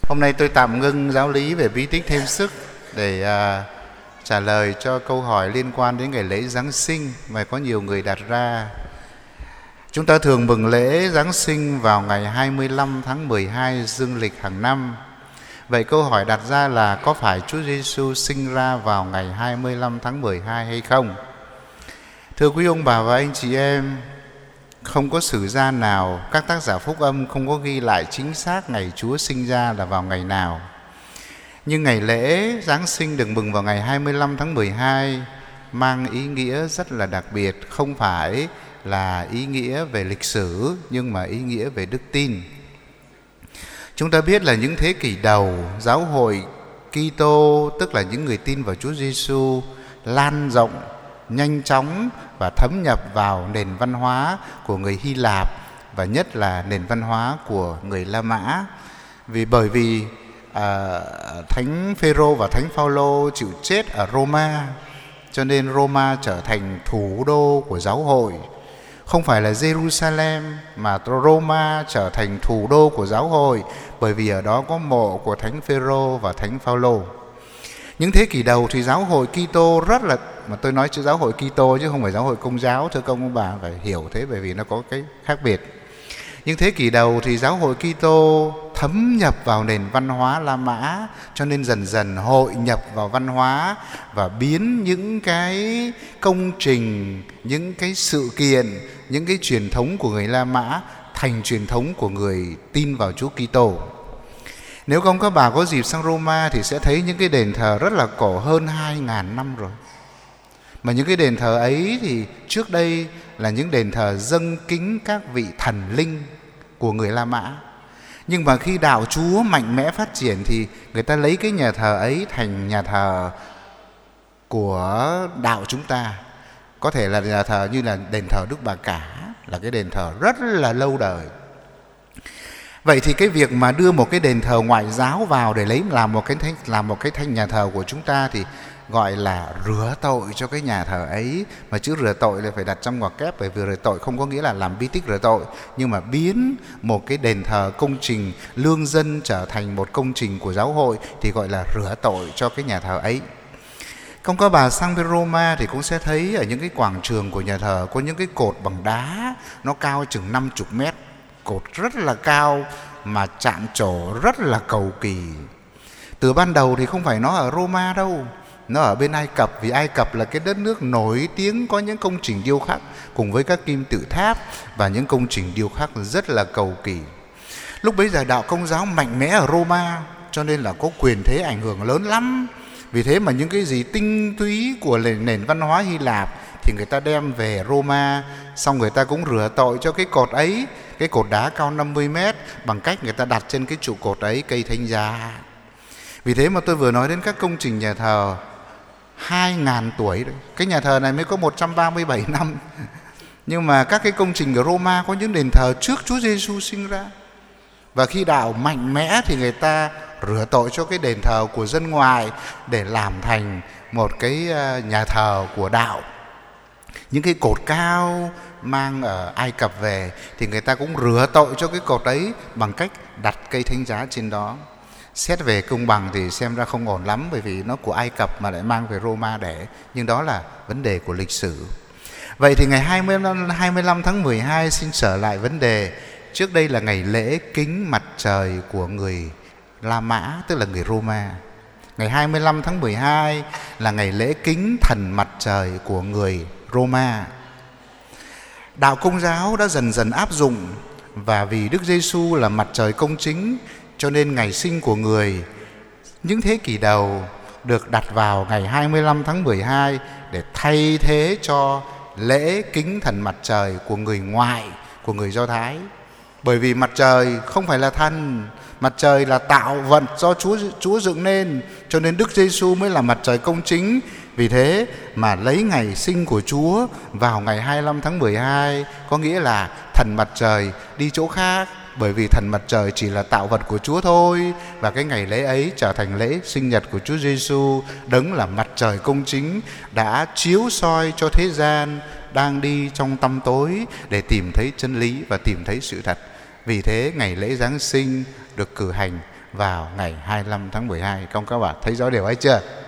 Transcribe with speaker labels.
Speaker 1: Hôm nay tôi tạm ngưng giáo lý về bí tích thêm sức để trả lời cho câu hỏi liên quan đến ngày lễ Giáng sinh mà có nhiều người đặt ra. Chúng ta thường mừng lễ Giáng sinh vào ngày 25 tháng 12 dương lịch hàng năm. Vậy câu hỏi đặt ra là có phải Chúa Giêsu sinh ra vào ngày 25 tháng 12 hay không? Thưa quý ông bà và anh chị em, không có sử gia nào, các tác giả phúc âm không có ghi lại chính xác ngày Chúa sinh ra là vào ngày nào. Nhưng ngày lễ Giáng sinh được mừng vào ngày 25 tháng 12 mang ý nghĩa rất là đặc biệt, không phải là ý nghĩa về lịch sử nhưng mà ý nghĩa về đức tin. Chúng ta biết là những thế kỷ đầu, giáo hội Kitô, tức là những người tin vào Chúa Giêsu, lan rộng, nhanh chóng và thấm nhập vào nền văn hóa của người Hy Lạp và nhất là nền văn hóa của người La Mã. Bởi vì Thánh Phêrô và Thánh Phaolô chịu chết ở Roma, cho nên Roma trở thành thủ đô của giáo hội. Không phải là Jerusalem mà Roma trở thành thủ đô của giáo hội, bởi vì ở đó có mộ của Thánh Phêrô và Thánh Phaolô. Những thế kỷ đầu thì giáo hội Kitô rất là, mà tôi nói chữ giáo hội Kitô chứ không phải giáo hội Công giáo, thưa công ông bà phải hiểu thế, bởi vì nó có cái khác biệt. Nhưng thế kỷ đầu thì giáo hội Kitô thấm nhập vào nền văn hóa La Mã, cho nên dần dần hội nhập vào văn hóa và biến những cái công trình, những cái sự kiện, những cái truyền thống của người La Mã thành truyền thống của người tin vào Chúa Kitô. Nếu không các bà có dịp sang Roma thì sẽ thấy những cái đền thờ rất là cổ, hơn 2.000 năm rồi. Mà những cái đền thờ ấy thì trước đây là những đền thờ dâng kính các vị thần linh của người La Mã. Nhưng mà khi đạo Chúa mạnh mẽ phát triển thì người ta lấy cái nhà thờ ấy thành nhà thờ của đạo chúng ta. Có thể là nhà thờ như là đền thờ Đức Bà Cả, là cái đền thờ rất là lâu đời. Vậy thì cái việc mà đưa một cái đền thờ ngoại giáo vào để làm một cái nhà thờ của chúng ta thì gọi là rửa tội cho cái nhà thờ ấy. Mà chữ rửa tội là phải đặt trong ngoặc kép, bởi vì rửa tội không có nghĩa là làm bí tích rửa tội, nhưng mà biến một cái đền thờ công trình lương dân trở thành một công trình của giáo hội thì gọi là rửa tội cho cái nhà thờ ấy. Không có bà sang bên Roma thì cũng sẽ thấy ở những cái quảng trường của nhà thờ có những cái cột bằng đá, nó cao chừng 50 mét, cột rất là cao mà chạm trổ rất là cầu kỳ. Từ ban đầu thì không phải nó ở Roma đâu, nó ở bên Ai Cập, vì Ai Cập là cái đất nước nổi tiếng có những công trình điêu khắc cùng với các kim tự tháp và những công trình điêu khắc rất là cầu kỳ. Lúc bấy giờ đạo Công giáo mạnh mẽ ở Roma, cho nên là có quyền thế ảnh hưởng lớn lắm. Vì thế mà những cái gì tinh túy của nền văn hóa Hy Lạp thì người ta đem về Roma, xong người ta cũng rửa tội cho cái cột ấy, cái cột đá cao 50 mét, bằng cách người ta đặt trên cái trụ cột ấy cây thánh giá. Vì thế mà tôi vừa nói đến các công trình nhà thờ 2.000 tuổi đấy. Cái nhà thờ này mới có 137 năm. Nhưng mà các cái công trình ở Roma có những đền thờ trước Chúa Giêsu sinh ra. Và khi đạo mạnh mẽ thì người ta rửa tội cho cái đền thờ của dân ngoài để làm thành một cái nhà thờ của đạo. Những cái cột cao mang ở Ai Cập về thì người ta cũng rửa tội cho cái cột ấy bằng cách đặt cây thánh giá trên đó. Xét về công bằng thì xem ra không ổn lắm, bởi vì nó của Ai Cập mà lại mang về Roma để. Nhưng đó là vấn đề của lịch sử. Vậy thì ngày 25 tháng 12 xin trở lại vấn đề. Trước đây là ngày lễ kính mặt trời của người La Mã, tức là người Roma. Ngày 25 tháng 12 là ngày lễ kính thần mặt trời của người Roma. Đạo Công giáo đã dần dần áp dụng, và vì Đức Giêsu là mặt trời công chính, cho nên ngày sinh của người những thế kỷ đầu được đặt vào ngày 25 tháng 12 để thay thế cho lễ kính thần mặt trời của người ngoại, của người Do Thái. Bởi vì mặt trời không phải là thần, mặt trời là tạo vật do Chúa dựng nên, cho nên Đức Giêsu mới là mặt trời công chính. Vì thế mà lấy ngày sinh của Chúa vào ngày 25 tháng 12 có nghĩa là thần mặt trời đi chỗ khác, bởi vì thần mặt trời chỉ là tạo vật của Chúa thôi. Và cái ngày lễ ấy trở thành lễ sinh nhật của Chúa Giêsu, đấng là mặt trời công chính, đã chiếu soi cho thế gian đang đi trong tăm tối để tìm thấy chân lý và tìm thấy sự thật. Vì thế ngày lễ Giáng sinh được cử hành vào ngày 25 tháng 12. Các bạn thấy rõ điều ấy chưa?